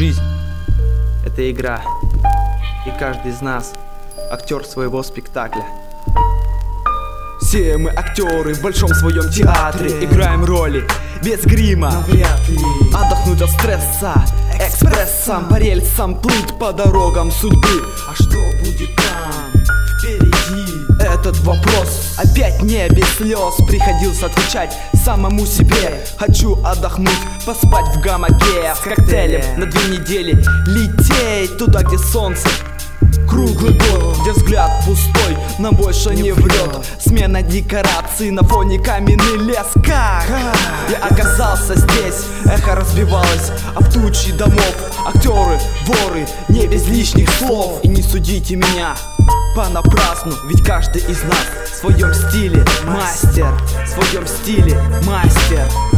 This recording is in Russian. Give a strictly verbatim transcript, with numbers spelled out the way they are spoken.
Жизнь — это игра, и каждый из нас актер своего спектакля. Все мы актеры в большом своем театре, играем роли без грима, навряд ли отдохнуть от стресса, экспрессом по рельсам плыть по дорогам судьбы. А что будет там впереди? Этот вопрос опять не без слез приходилось отвечать самому себе. Хочу отдохнуть, поспать в гамаке с коктейлем на две недели, лететь туда, где солнце круглый год, где взгляд пустой, но больше не, не врет. Смена декораций на фоне каменный лес. Как я оказался здесь? Эхо разбивалось об тучи домов. Актеры, воры, не без лишних слов. И не судите меня понапрасну, ведь каждый из нас в своем стиле мастер, в своем стиле мастер.